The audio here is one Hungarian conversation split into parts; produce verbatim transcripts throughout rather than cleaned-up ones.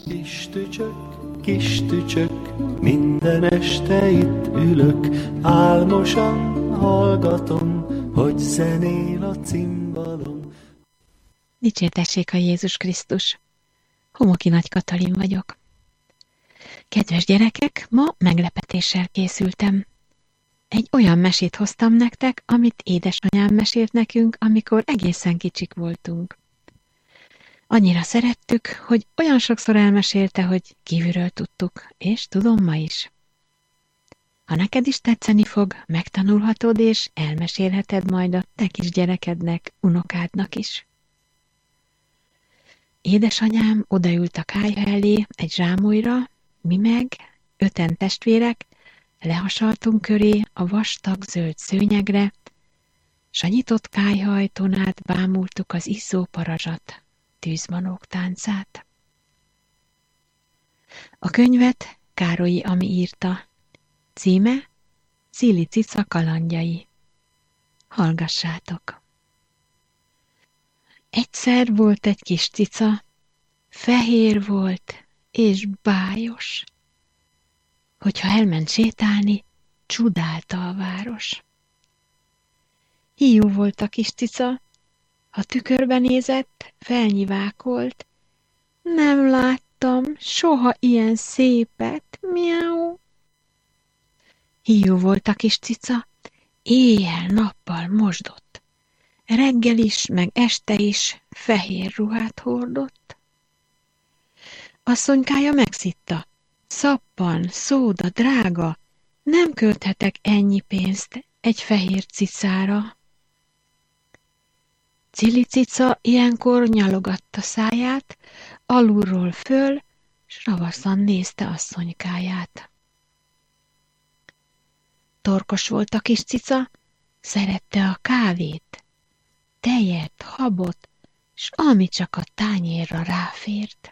Kis tücsök, kis tücsök, minden este itt ülök, álmosan hallgatom, hogy zenél a cimbalom. Dicsértessék a Jézus Krisztus! Homoki Nagy Katalin vagyok. Kedves gyerekek, ma meglepetéssel készültem. Egy olyan mesét hoztam nektek, amit édesanyám mesélt nekünk, amikor egészen kicsik voltunk. Annyira szerettük, hogy olyan sokszor elmesélte, hogy kívülről tudtuk, és tudom ma is. Ha neked is tetszeni fog, megtanulhatod, és elmesélheted majd a te kis gyerekednek, unokádnak is. Édesanyám odaült a kályha elé egy zsámolyra, mi meg, öten testvérek, lehasaltunk köré a vastag zöld szőnyegre, s a nyitott kályha ajtón át bámultuk az izzó parazsat, tűzmanók táncát. A könyvet Károlyi Ami írta. Címe Cili cica kalandjai. Hallgassátok! Egyszer volt egy kis cica, fehér volt és bájos. Hogyha elment sétálni, csodálta a város. Hiú volt a kis cica, ha tükörbe nézett, felnyivákolt. Nem láttam soha ilyen szépet, miau. Hiú volt a kis cica, éjjel-nappal mosdott. Reggel is, meg este is fehér ruhát hordott. Asszonykája megszitta. Szappan, szóda, drága, nem költhetek ennyi pénzt egy fehér cicára. Cili cica ilyenkor nyalogatta száját, alulról föl, s ravaszan nézte asszonykáját. Torkos volt a kis cica, szerette a kávét, tejet, habot, s ami csak a tányérra ráfért.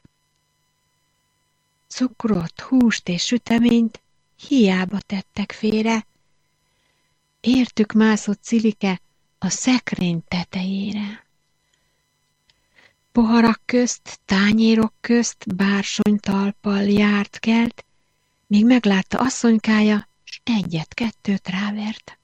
Cukrot, húst és süteményt hiába tettek félre, értük mászott Cilike a szekrény tetejére. Poharak közt, tányérok közt bársonytalppal járt kelt, míg meglátta asszonykája, s egyet-kettőt rávert.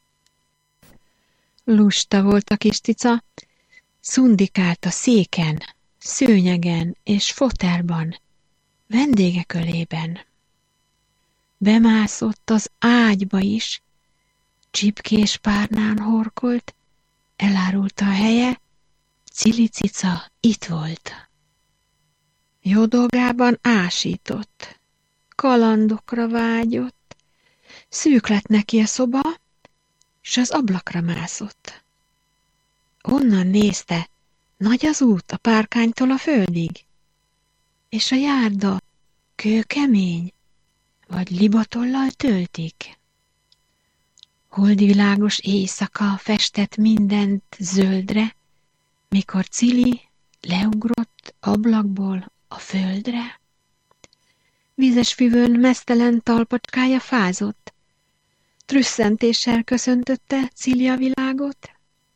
Lusta volt a kis cica, szundikált a széken, szőnyegen és fotelban, vendégek ölében. Bemászott az ágyba is, csipkés párnán horkolt, elárulta a helye, Cili cica itt volt. Jó dolgában ásított, kalandokra vágyott, szűk lett neki a szoba, s az ablakra mászott. Onnan nézte, nagy az út a párkánytól a földig, és a járda kőkemény, vagy libatollal töltik. Holdvilágos éjszaka festett mindent zöldre, mikor Cili leugrott ablakból a földre. Vízes füvön meztelen talpacskája fázott, trüsszentéssel köszöntötte Cili a világot.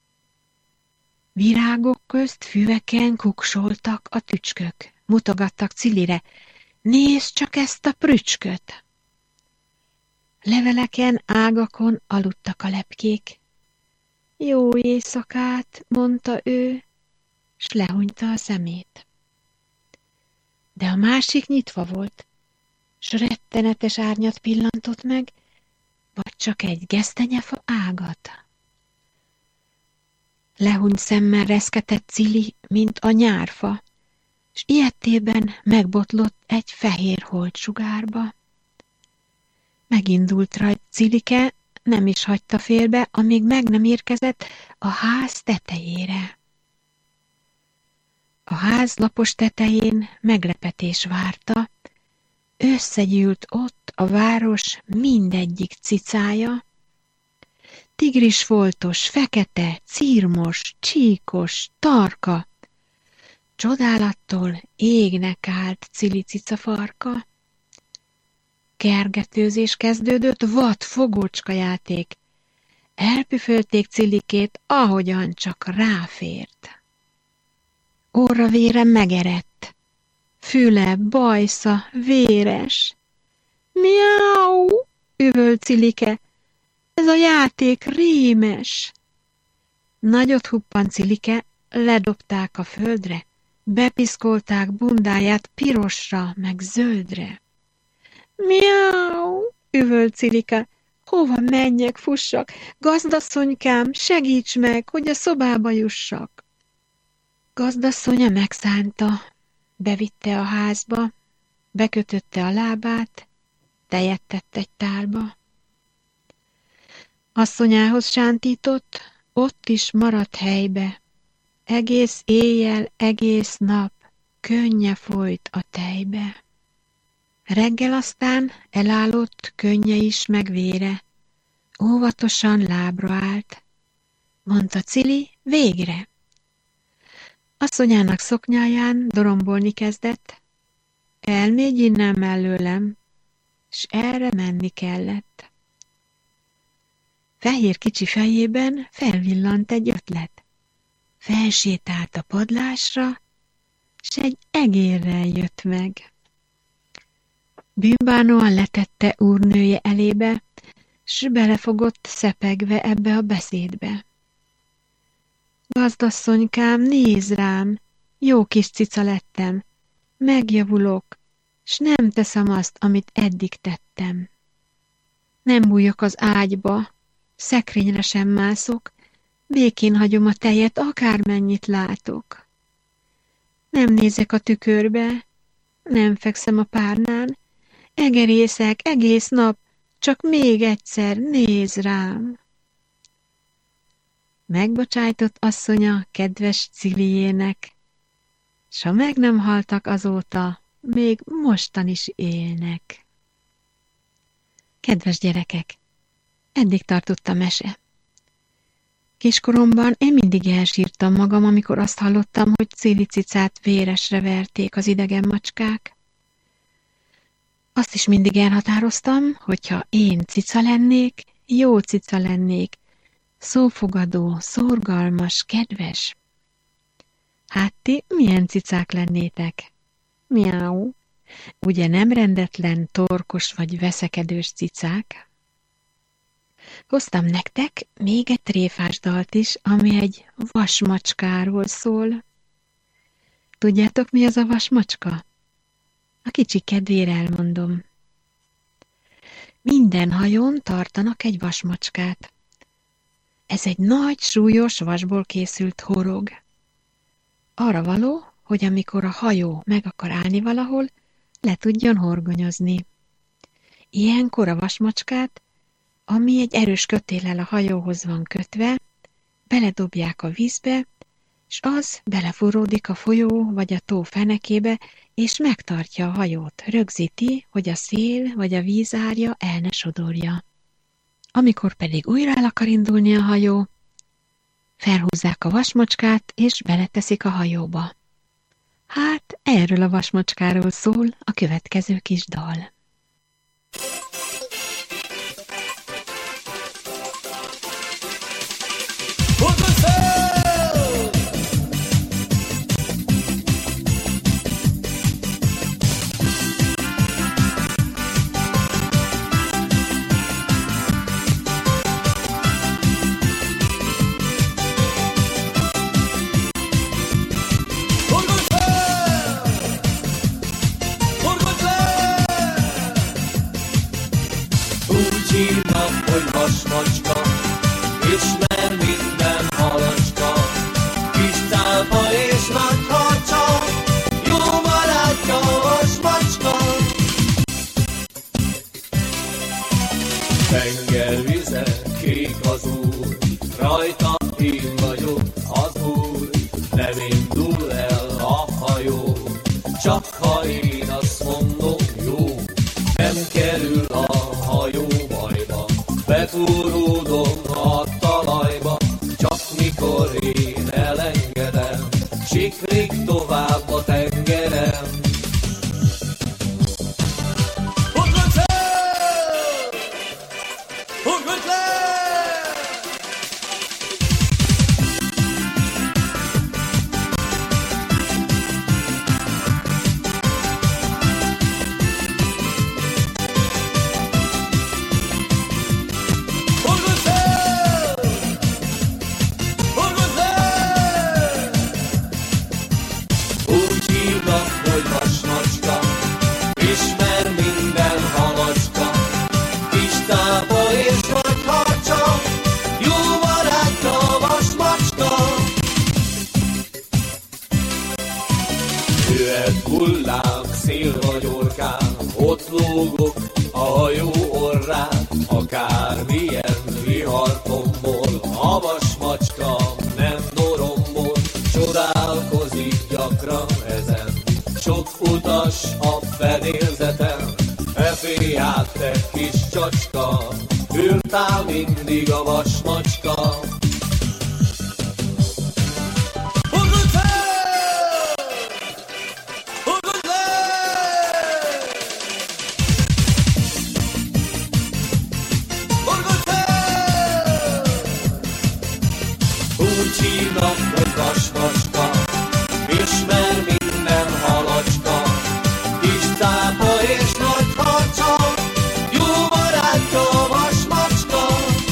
Virágok közt füveken kuksoltak a tücskök, mutogattak Cilire, nézd csak ezt a prücsköt! Leveleken, ágakon aludtak a lepkék. Jó éjszakát, mondta ő, s lehunyta a szemét. De a másik nyitva volt, s rettenetes árnyat pillantott meg, vagy csak egy gesztenyefa ágat. Lehunyt szemmel reszketett Cili, mint a nyárfa, s ilyettében megbotlott egy fehér holdsugárba. Megindult rajt Cilike, nem is hagyta félbe, amíg meg nem érkezett a ház tetejére. A ház lapos tetején meglepetés várta, összegyűlt ott a város mindegyik cicája. Tigrisfoltos, fekete, círmos, csíkos, tarka. Csodálattól égnek állt Cili cica farka. Kergetőzés kezdődött, vad fogócska játék. Elpüfölték Cilikét, ahogyan csak ráfért. Orra vére megerett, füle, bajsza, véres. Miau! Üvölt Cilike. Ez a játék rémes. Nagyot huppant Cilike, ledobták a földre, bepiszkolták bundáját pirosra, meg zöldre. Miau! Üvölt Cilike. Hova menjek, fussak? Gazdasszonykám, segíts meg, hogy a szobába jussak. Gazdasszonya megszánta, bevitte a házba, bekötötte a lábát, tejet tett egy tálba. Asszonyához sántított, ott is maradt helybe. Egész éjjel, egész nap könnye folyt a tejbe. Reggel aztán elállott könnye is meg vére. Óvatosan lábra állt. Mondta Cili, végre. Asszonyának szoknyáján dorombolni kezdett. Elmégy innen mellőlem, s erre menni kellett. Fehér kicsi fejében felvillant egy ötlet. Felsétált a padlásra, s egy egérrel jött meg. Bűnbánóan letette úrnője elébe, s belefogott szepegve ebbe a beszédbe. Gazdasszonykám, nézd rám, jó kis cica lettem, megjavulok, s nem teszem azt, amit eddig tettem. Nem bújok az ágyba, szekrényre sem mászok, békén hagyom a tejet, akármennyit látok. Nem nézek a tükörbe, nem fekszem a párnán, egerészek egész nap, csak még egyszer nézz rám. Megbocsájtott asszonya kedves Ciliének, s ha meg nem haltak azóta, még mostan is élnek. Kedves gyerekek, eddig tartott a mese. Kiskoromban én mindig elsírtam magam, amikor azt hallottam, hogy Cili cicát véresre verték az idegen macskák. Azt is mindig elhatároztam, hogyha én cica lennék, jó cica lennék, szófogadó, szorgalmas, kedves. Hát ti milyen cicák lennétek? Miau. Ugye nem rendetlen, torkos vagy veszekedős cicák? Hoztam nektek még egy tréfás dalt is, ami egy vasmacskáról szól. Tudjátok, mi az a vasmacska? A kicsi kedvére elmondom. Minden hajón tartanak egy vasmacskát. Ez egy nagy, súlyos vasból készült horog. Arra való, hogy amikor a hajó meg akar állni valahol, le tudjon horgonyozni. Ilyenkor a vasmacskát, ami egy erős kötéllel a hajóhoz van kötve, beledobják a vízbe, s az belefúródik a folyó vagy a tó fenekébe, és megtartja a hajót, rögzíti, hogy a szél vagy a vízárja el ne sodorja. Amikor pedig újra el akar indulni a hajó, felhúzzák a vasmacskát, és beleteszik a hajóba. Hát erről a vasmacskáról szól a következő kis dal. Hogy vasmacska, ismer minden halacska, kis cápa és nagy harcsa, jó barátja a vasmacska. Tengervize, kék az úr, rajta én vagyok az úr, nem indul el a hajó, csak ha én azt mondom, jó, nem kerül a hajó bajba. Betúródom a talajba, csak mikor én elengedem, siklik tovább a tengerem. Ugrott le! Ugrott le! Jöhet hullám, szél vagy orkán, ott lógok a hajó orrán, akármilyen vihar tombol, a vasmacska nem dorombol, csodálkozik gyakran ezen, sok utas a fedélzeten, e féját te kis csacska, ültál mindig a vasmacska. Úgy hívnak, hogy vasmacska, ismer minden halacska, kis cápa és nagy harcsa, jó barátja a vasmacska.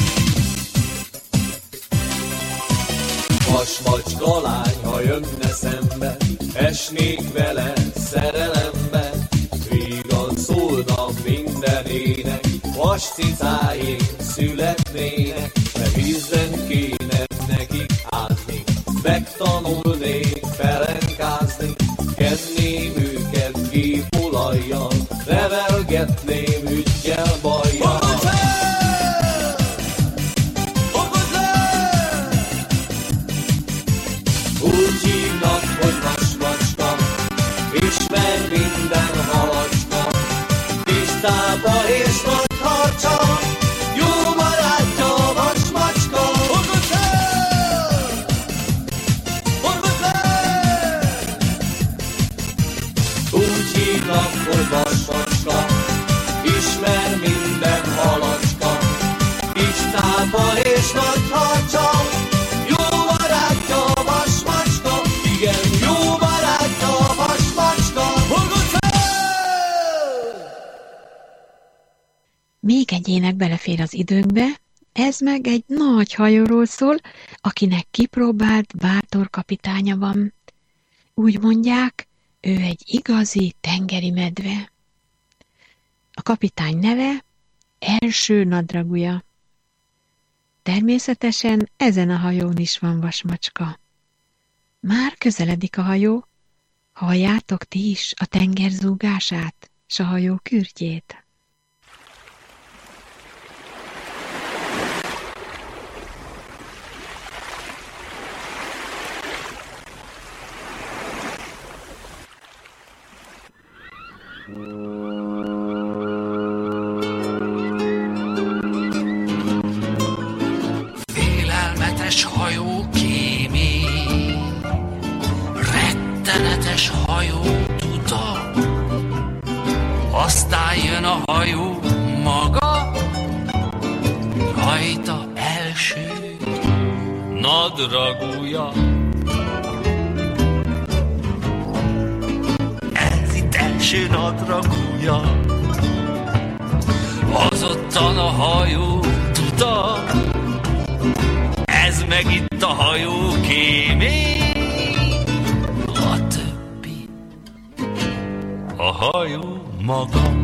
Vasmacska lány, ha jönne szembe, esnék vele szerelembe, vígan szólna minden ének, vas cicáig születnének, de vízben kéne nekik átni, megtanulnék pelenkázni, kenném őket gépolajjal, nevelgetném üggyel, bajjal. Úgy hívnak, hogy vasmacska, ismer minden halacska, kis cápa és nagy harcsa, jó barátja a vasmacska. Úgy hívnak, hogy vasmacska, ismer minden halacska, kis cápa és nagy harcsa, jó barátja a vasmacska, igen, jó barátja a vasmacska. Még egy ének belefér az időnkbe, ez meg egy nagy hajóról szól, akinek kipróbált, bátor kapitánya van. Úgy mondják, ő egy igazi tengeri medve. A kapitány neve Első Nadragúja. Természetesen ezen a hajón is van vasmacska. Már közeledik a hajó, halljátok ti is a tenger zúgását, s a hajó kürtjét. Félelmetes hajó kémény, rettenetes hajó tuda, aztán jön a hajó maga, rajta első Nadragúja. Ez itt első Nadragúja, az ottan a hajó tuda, ez meg itt a hajó kémény, a többi a hajó maga.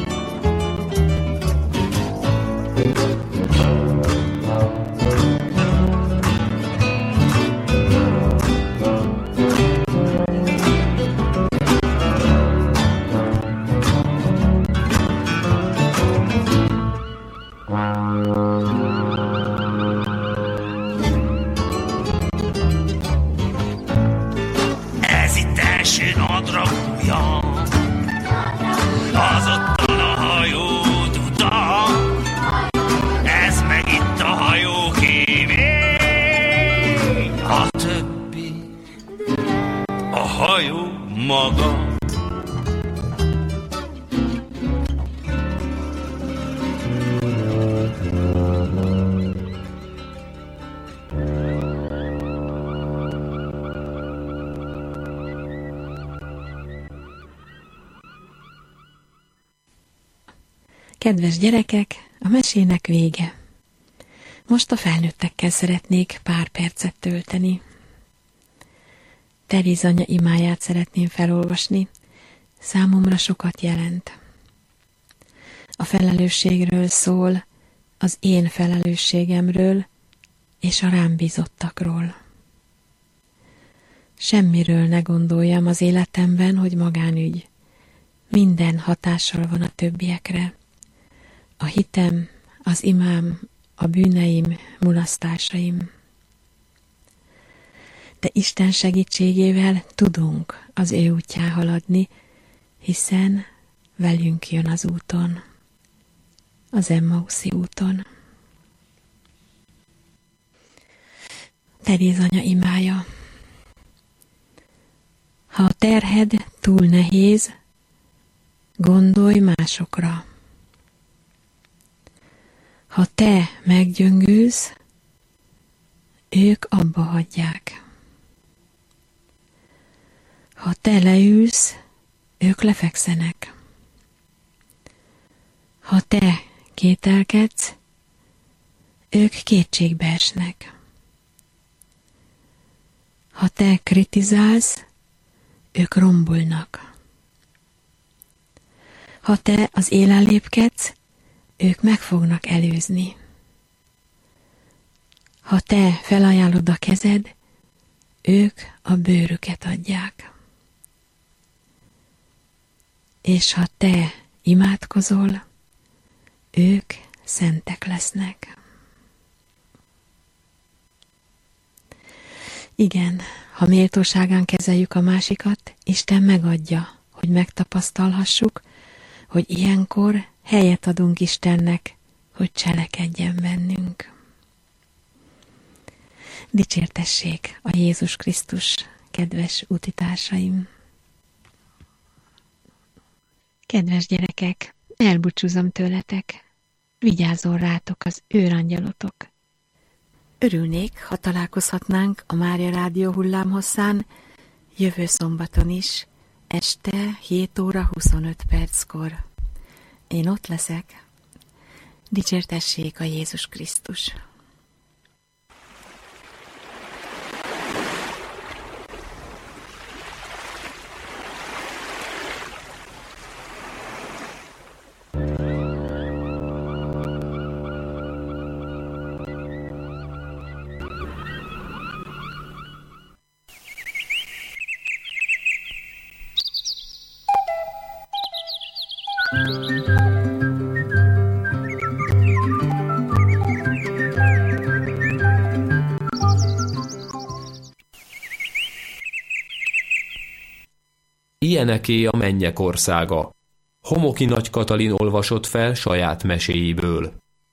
Ez itt első Nadragúja, az ottan a hajó tuda, ez meg itt a hajó kémény, a többi a hajó maga. Kedves gyerekek, a mesének vége. Most a felnőttekkel szeretnék pár percet tölteni. Teréz anya imáját szeretném felolvasni, számomra sokat jelent. A felelősségről szól, az én felelősségemről és a rám bízottakról. semmiről ne gondoljam az életemben, hogy magánügy. Minden hatással van a többiekre. A hitem, az imám, a bűneim, mulasztásaim. De Isten segítségével tudunk az ő útján haladni, hiszen velünk jön az úton, az Emmauszi úton. Teréz anya imája. Ha a terhed túl nehéz, gondolj másokra. Ha te meggyöngülsz, ők abba hagyják. Ha te leülsz, ők lefekszenek. Ha te kételkedsz, ők kétségbe esnek. Ha te kritizálsz, ők rombolnak. Ha te az élen lépkedsz, ők meg fognak előzni. Ha te felajánlod a kezed, ők a bőrüket adják. És ha te imádkozol, ők szentek lesznek. Igen, ha méltóságán kezeljük a másikat, Isten megadja, hogy megtapasztalhassuk, hogy ilyenkor helyet adunk Istennek, hogy cselekedjen bennünk. Dicsértessék a Jézus Krisztus, kedves útitársaim! Kedves gyerekek, elbúcsúzom tőletek, vigyázzon rátok az őrangyalotok. Örülnék, ha találkozhatnánk a Mária Rádió hullámhosszán jövő szombaton is, este hét óra huszonöt perckor. Én ott leszek. Dicsértessék a Jézus Krisztus! Ilyeneké a mennyek országa. Homoki Nagy Katalin olvasott fel saját meséiből.